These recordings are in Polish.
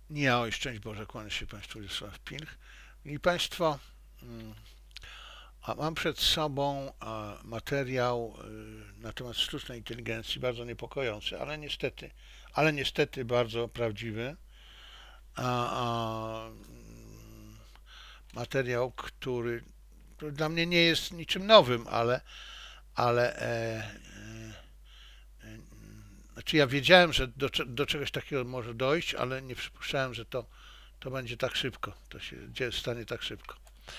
Oj, szczęść Boże, kłaniam się Państwu, Wiesław Pilch. I Państwo, a mam przed sobą materiał na temat sztucznej inteligencji, bardzo niepokojący, ale niestety bardzo prawdziwy. Materiał, który dla mnie nie jest niczym nowym, ale znaczy ja wiedziałem, że do czegoś takiego może dojść, ale nie przypuszczałem, że to będzie tak szybko, to się stanie tak szybko.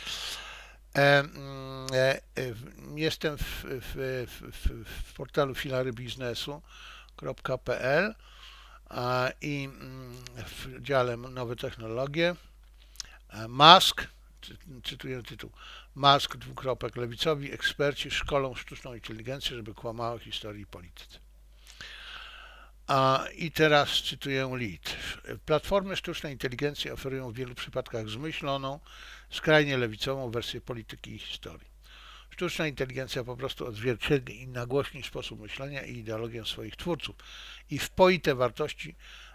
Jestem w portalu filarybiznesu.pl i w dziale nowe technologie Musk, cytuję tytuł, Musk, lewicowi eksperci szkolą sztuczną inteligencję, żeby kłamała o historii i polityce. I teraz cytuję lead. Platformy sztucznej inteligencji oferują w wielu przypadkach zmyśloną, skrajnie lewicową wersję polityki i historii. Sztuczna inteligencja po prostu odzwierciedli i nagłośni sposób myślenia i ideologię swoich twórców i wpoite wartości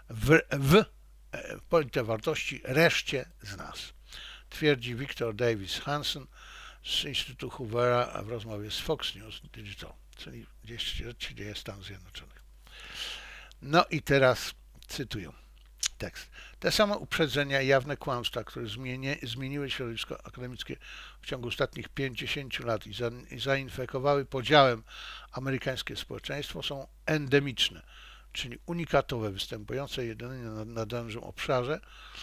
wpoite wartości reszcie z nas, twierdzi Victor Davis Hansen z Instytutu Hoovera w rozmowie z Fox News Digital, czyli gdzieś się dzieje w Stanach Zjednoczonych. No i teraz cytuję tekst. Te same uprzedzenia i jawne kłamstwa, które zmieniły środowisko akademickie w ciągu ostatnich 50 lat i zainfekowały podziałem amerykańskie społeczeństwo, są endemiczne, czyli unikatowe, występujące jedynie na danym obszarze,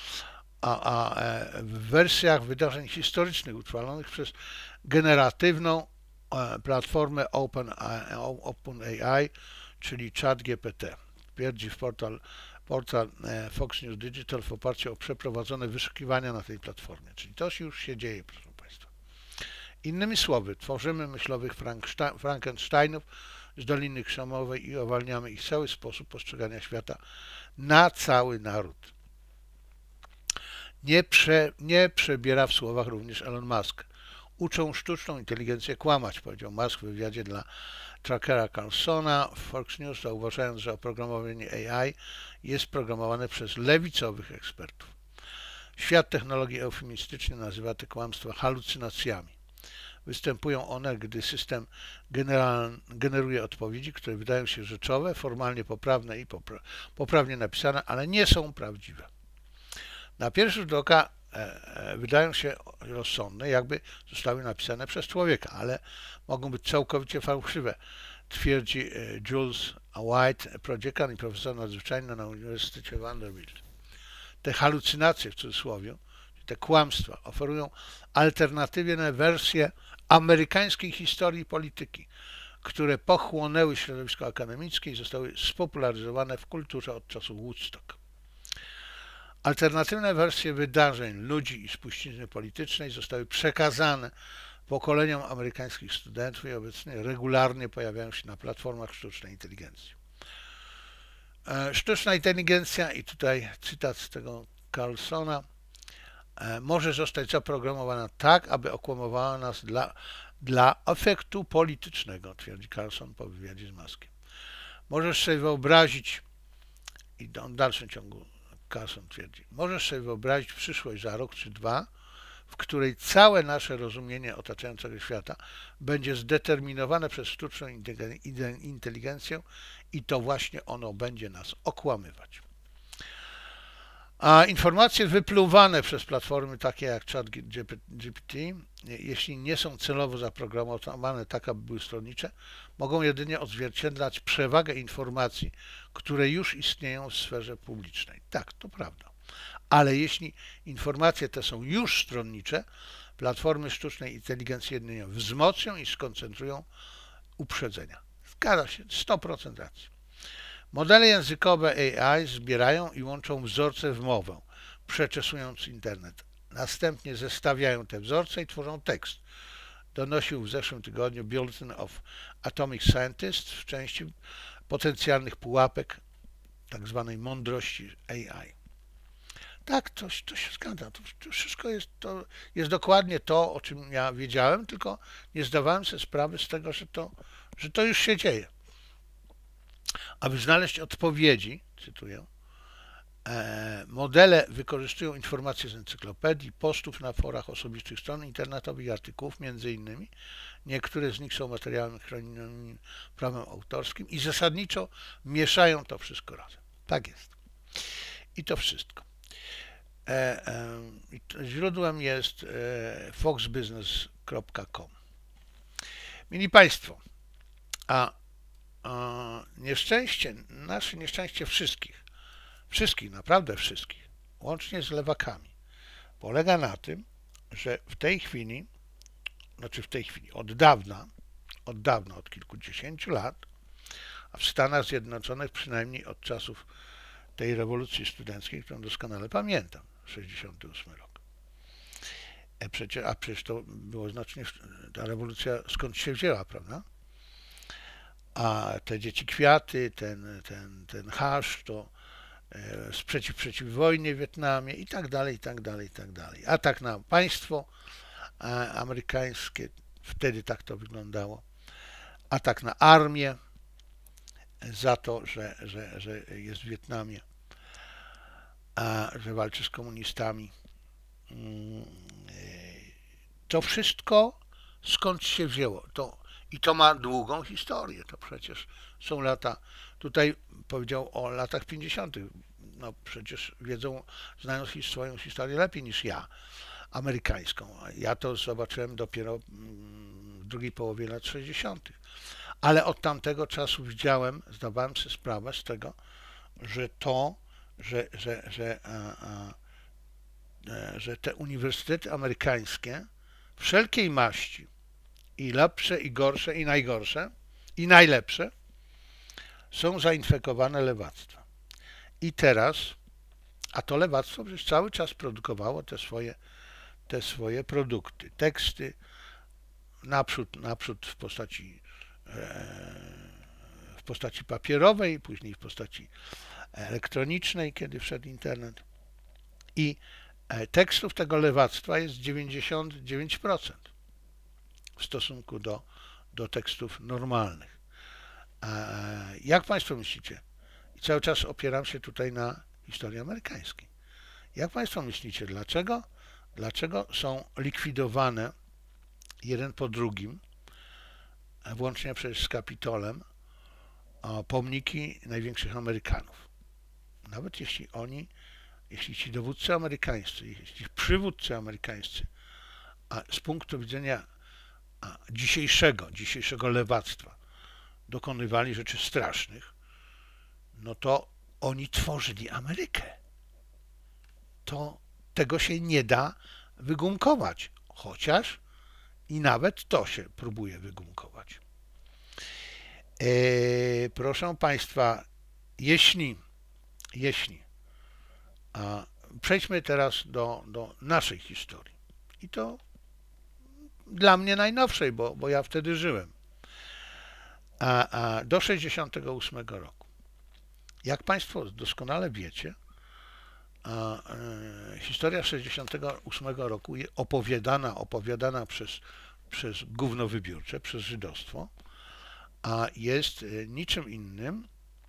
w wersjach wydarzeń historycznych utrwalonych przez generatywną platformę OpenAI, czyli ChatGPT. Twierdzi portal Fox News Digital w oparciu o przeprowadzone wyszukiwania na tej platformie. Czyli to już się dzieje, proszę Państwa. Innymi słowy, tworzymy myślowych Frankensteinów z Doliny Krzemowej i owalniamy ich cały sposób postrzegania świata na cały naród. Nie przebiera w słowach również Elon Musk. Uczą sztuczną inteligencję kłamać, powiedział Musk w wywiadzie dla Tuckera Carlsona w Fox News, zauważając, że oprogramowanie AI jest programowane przez lewicowych ekspertów. Świat technologii eufemistycznie nazywa te kłamstwa halucynacjami. Występują one, gdy system generuje odpowiedzi, które wydają się rzeczowe, formalnie poprawne i poprawnie napisane, ale nie są prawdziwe. Na pierwszy rzut oka wydają się rozsądne, jakby zostały napisane przez człowieka, ale mogą być całkowicie fałszywe, twierdzi Jules White, prodziekan i profesor nadzwyczajny na Uniwersytecie Vanderbilt. Te halucynacje, w cudzysłowie, te kłamstwa, oferują alternatywne wersje amerykańskiej historii polityki, które pochłonęły środowisko akademickie i zostały spopularyzowane w kulturze od czasów Woodstock. Alternatywne wersje wydarzeń, ludzi i spuścizny politycznej zostały przekazane pokoleniom amerykańskich studentów i obecnie regularnie pojawiają się na platformach sztucznej inteligencji. Sztuczna inteligencja, i tutaj cytat z tego Carlsona, może zostać zaprogramowana tak, aby okłamywała nas dla efektu politycznego, twierdzi Carlson po wywiadzie z Muskiem. Możesz sobie wyobrazić, i w dalszym ciągu Carlson twierdzi, możesz sobie wyobrazić przyszłość za rok czy dwa, w której całe nasze rozumienie otaczającego świata będzie zdeterminowane przez sztuczną inteligencję i to właśnie ono będzie nas okłamywać. A informacje wypluwane przez platformy takie jak ChatGPT, jeśli nie są celowo zaprogramowane tak, aby były stronnicze, mogą jedynie odzwierciedlać przewagę informacji, które już istnieją w sferze publicznej. Tak, to prawda. Ale jeśli informacje te są już stronnicze, platformy sztucznej inteligencji jedynie wzmocnią i skoncentrują uprzedzenia. Zgadza się, 100% racji. Modele językowe AI zbierają i łączą wzorce w mowę, przeczesując internet. Następnie zestawiają te wzorce i tworzą tekst. Donosił w zeszłym tygodniu Bulletin of Atomic Scientists w części potencjalnych pułapek tzw. mądrości AI. Tak, to się zgadza. To wszystko jest dokładnie to, o czym ja wiedziałem, tylko nie zdawałem sobie sprawy z tego, że to już się dzieje. Aby znaleźć odpowiedzi, cytuję, Modele wykorzystują informacje z encyklopedii, postów na forach osobistych stron internetowych i artykułów między innymi. Niektóre z nich są materiałami chronionymi prawem autorskim i zasadniczo mieszają to wszystko razem. Tak jest. I to wszystko. Źródłem jest foxbusiness.com. Mili Państwo, nieszczęście, nasze nieszczęście wszystkich, naprawdę wszystkich, łącznie z lewakami, polega na tym, że w tej chwili, od kilkudziesięciu lat, a w Stanach Zjednoczonych przynajmniej od czasów tej rewolucji studenckiej, którą doskonale pamiętam, 68 rok. A przecież to było znacznie, ta rewolucja skąd się wzięła, prawda? A te dzieci kwiaty, ten hasz, to sprzeciw przeciw wojnie w Wietnamie i tak dalej, i tak dalej, i tak dalej. Atak na państwo amerykańskie, wtedy tak to wyglądało. Atak na armię za to, że jest w Wietnamie, że walczy z komunistami. To wszystko skąd się wzięło? I to ma długą historię. To przecież są lata, tutaj powiedział o latach 50. No przecież znają swoją historię lepiej niż ja, amerykańską. Ja to zobaczyłem dopiero w drugiej połowie lat 60. Ale od tamtego czasu zdawałem sobie sprawę z tego, że te uniwersytety amerykańskie wszelkiej maści, i lepsze, i gorsze, i najgorsze, i najlepsze, są zainfekowane lewactwem. I teraz, a to lewactwo przecież cały czas produkowało te swoje produkty, teksty, naprzód w postaci papierowej, później w postaci elektronicznej, kiedy wszedł internet. I tekstów tego lewactwa jest 99% w stosunku do tekstów normalnych. Jak Państwo myślicie? I cały czas opieram się tutaj na historii amerykańskiej. Jak Państwo myślicie, dlaczego są likwidowane jeden po drugim, włącznie przecież z Kapitolem, pomniki największych Amerykanów? Nawet jeśli ci dowódcy amerykańscy, jeśli przywódcy amerykańscy, a z punktu widzenia dzisiejszego lewactwa dokonywali rzeczy strasznych, no to oni tworzyli Amerykę. Tego się nie da wygumkować, chociaż i nawet to się próbuje wygumkować. Proszę Państwa, przejdźmy teraz do naszej historii. I to dla mnie najnowszej, bo ja wtedy żyłem. Do 68 roku. Jak Państwo doskonale wiecie, historia 68 roku opowiadana przez gówno wybiórcze, przez żydostwo, a jest niczym innym,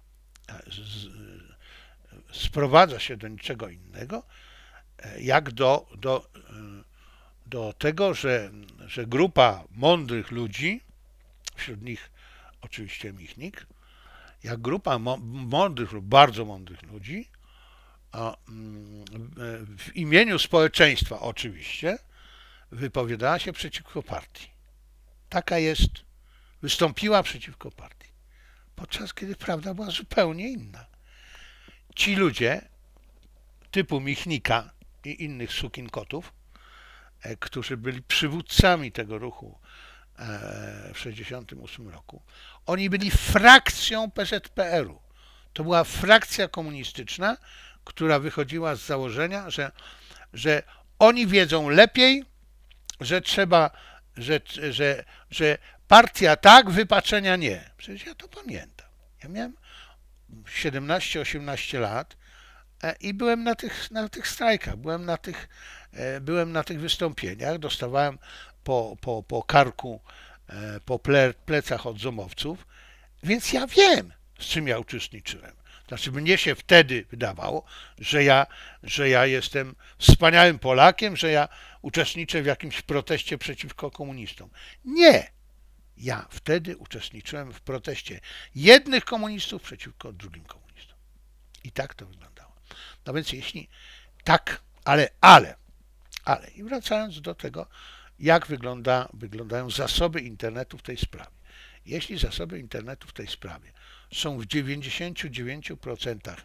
sprowadza się do niczego innego, jak do tego, że grupa mądrych ludzi, wśród nich oczywiście Michnik, jak grupa mądrych lub bardzo mądrych ludzi, w imieniu społeczeństwa oczywiście, wypowiadała się przeciwko partii. Wystąpiła przeciwko partii, podczas kiedy prawda była zupełnie inna. Ci ludzie, typu Michnika i innych sukinkotów, którzy byli przywódcami tego ruchu w 1968 roku, oni byli frakcją PZPR-u. To była frakcja komunistyczna, która wychodziła z założenia, że oni wiedzą lepiej, że że partia tak, wypaczenia nie. Przecież ja to pamiętam. Ja miałem 17-18 lat i byłem na tych strajkach, byłem na tych wystąpieniach, dostawałem po karku, po plecach od zomowców, więc ja wiem, z czym ja uczestniczyłem. Znaczy mnie się wtedy wydawało, że ja jestem wspaniałym Polakiem, że ja uczestniczę w jakimś proteście przeciwko komunistom. Nie! Ja wtedy uczestniczyłem w proteście jednych komunistów przeciwko drugim komunistom. I tak to wyglądało. No więc jeśli tak, i wracając do tego, jak wyglądają zasoby internetu w tej sprawie. Jeśli zasoby internetu w tej sprawie są w 99%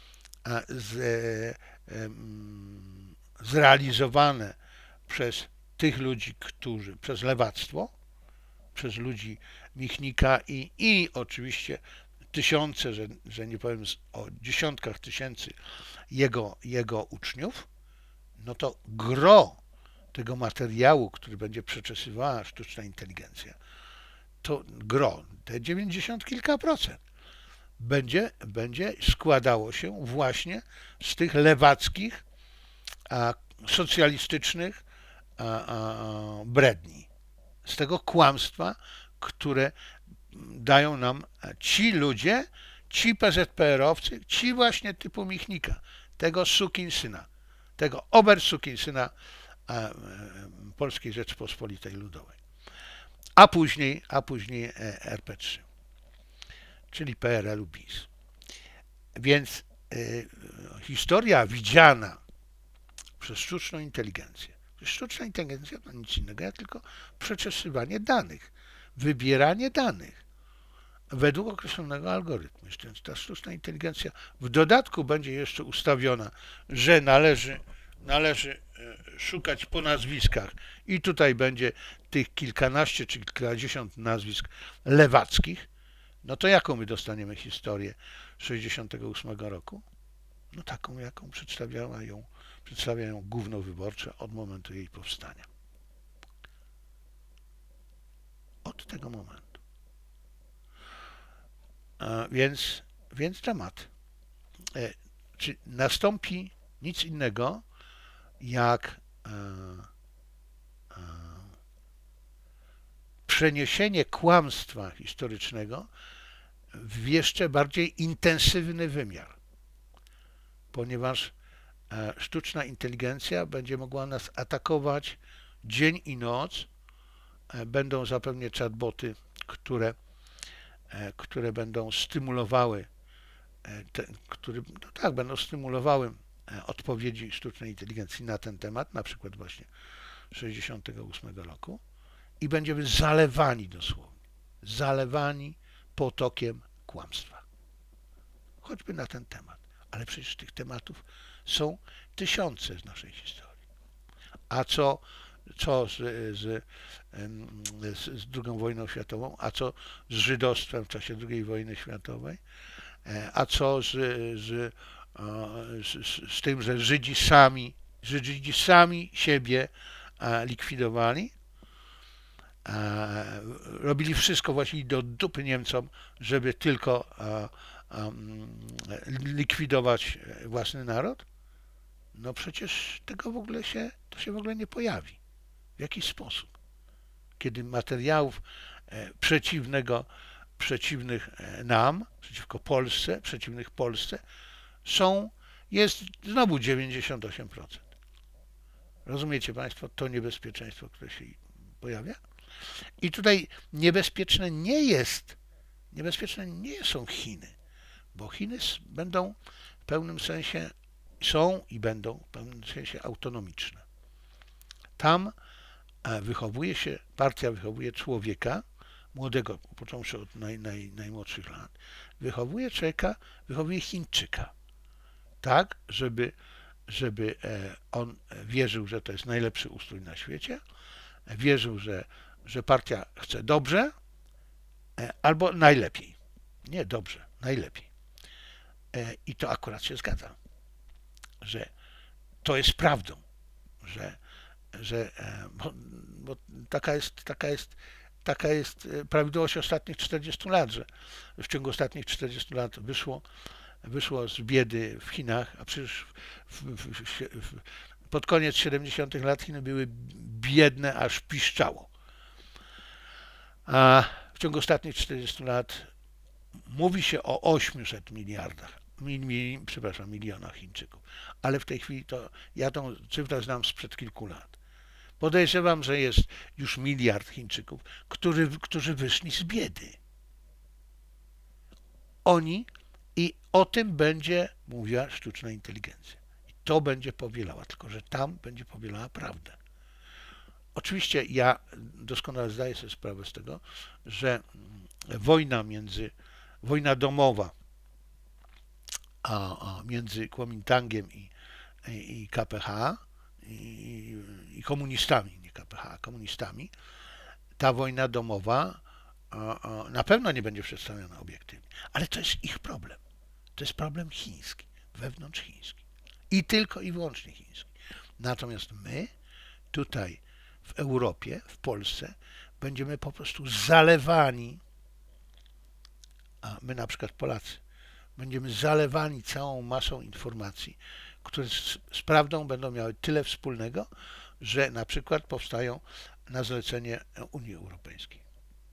zrealizowane przez tych ludzi, przez lewactwo, przez ludzi Michnika i oczywiście tysiące, że nie powiem o dziesiątkach tysięcy jego uczniów, no to gro tego materiału, który będzie przeczesywała sztuczna inteligencja, to gro, te 90 kilka procent, będzie składało się właśnie z tych lewackich, socjalistycznych bredni, z tego kłamstwa, które dają nam ci ludzie, ci PZPR-owcy, ci właśnie typu Michnika, tego sukinsyna, tego obersukinsyna Polskiej Rzeczpospolitej Ludowej, a później RP3, czyli PRL-u PiS. Więc historia widziana przez sztuczną inteligencję. Sztuczna inteligencja to nic innego jak tylko przeczesywanie danych, wybieranie danych według określonego algorytmu. Więc ta sztuczna inteligencja w dodatku będzie jeszcze ustawiona, że należy szukać po nazwiskach i tutaj będzie tych kilkanaście czy kilkadziesiąt nazwisk lewackich. No to jaką my dostaniemy historię 1968 roku? No taką, jaką przedstawia ją gówno wyborcze od momentu jej powstania. Od tego momentu. Więc dramat. Czy nastąpi nic innego jak przeniesienie kłamstwa historycznego w jeszcze bardziej intensywny wymiar, ponieważ sztuczna inteligencja będzie mogła nas atakować dzień i noc. Będą zapewne chatboty, które będą stymulowały, będą stymulowały odpowiedzi sztucznej inteligencji na ten temat, na przykład właśnie 1968 roku, i będziemy zalewani potokiem kłamstwa. Choćby na ten temat. Ale przecież tych tematów są tysiące z naszej historii. A co z II wojną światową, a co z żydostwem w czasie II wojny światowej, a co z tym, że Żydzi sami siebie likwidowali, robili wszystko właściwie do dupy Niemcom, żeby tylko likwidować własny naród? No przecież to się w ogóle nie pojawi. W jaki sposób? Kiedy materiałów przeciwnych nam, przeciwko Polsce, przeciwnych Polsce, jest znowu 98%. Rozumiecie Państwo to niebezpieczeństwo, które się pojawia? I tutaj niebezpieczne nie są Chiny, bo Chiny będą w pewnym sensie, będą w pewnym sensie autonomiczne. Tam partia wychowuje człowieka, młodego, począwszy od najmłodszych lat, wychowuje Chińczyka, tak, żeby on wierzył, że to jest najlepszy ustrój na świecie, wierzył, że partia chce dobrze, albo najlepiej. Nie dobrze, najlepiej. I to akurat się zgadza, że to jest prawdą, bo taka jest prawidłowość ostatnich 40 lat, że w ciągu ostatnich 40 lat wyszło z biedy w Chinach, a przecież pod koniec 70 lat Chiny były biedne, aż piszczało. A w ciągu ostatnich 40 lat mówi się o 800 miliardach. przepraszam, miliona Chińczyków. Ale w tej chwili to ja tą cyfrę znam sprzed kilku lat. Podejrzewam, że jest już miliard Chińczyków, którzy wyszli z biedy. Oni i o tym będzie mówiła sztuczna inteligencja. I to będzie powielała, tylko że tam będzie powielała prawdę. Oczywiście ja doskonale zdaję sobie sprawę z tego, że wojna domowa między Kuomintangiem i KPH i komunistami, nie KPH, komunistami, ta wojna domowa na pewno nie będzie przedstawiona obiektywnie, ale to jest ich problem. To jest problem chiński, wewnątrzchiński i tylko i wyłącznie chiński. Natomiast my tutaj w Europie, w Polsce będziemy po prostu zalewani, a my na przykład Polacy, będziemy zalewani całą masą informacji, które z prawdą będą miały tyle wspólnego, że na przykład powstają na zlecenie Unii Europejskiej.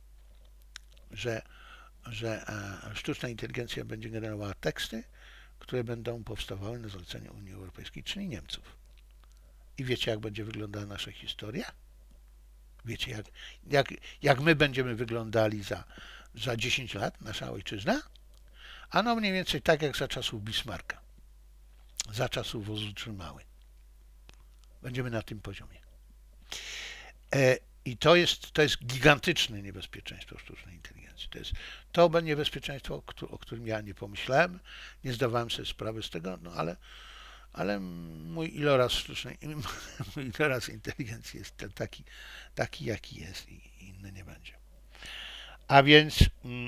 Że sztuczna inteligencja będzie generowała teksty, które będą powstawały na zlecenie Unii Europejskiej, czyli Niemców. I wiecie, jak będzie wyglądała nasza historia? Wiecie, jak my będziemy wyglądali za 10 lat, nasza ojczyzna? Ano mniej więcej tak jak za czasów Bismarcka, za czasów wozu trzymały. Będziemy na tym poziomie. I to jest gigantyczne niebezpieczeństwo sztucznej inteligencji. To będzie niebezpieczeństwo, o którym ja nie pomyślałem, nie zdawałem sobie sprawy z tego, no ale mój iloraz inteligencji jest taki jaki jest i inny nie będzie. A więc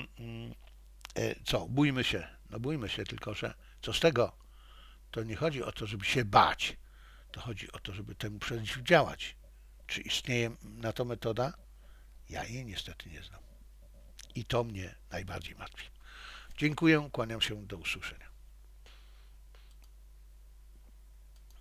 co, bójmy się, no bójmy się, tylko że co z tego? To nie chodzi o to, żeby się bać, to chodzi o to, żeby temu przeciwdziałać. Czy istnieje na to metoda? Ja jej niestety nie znam. I to mnie najbardziej martwi. Dziękuję, kłaniam się, do usłyszenia.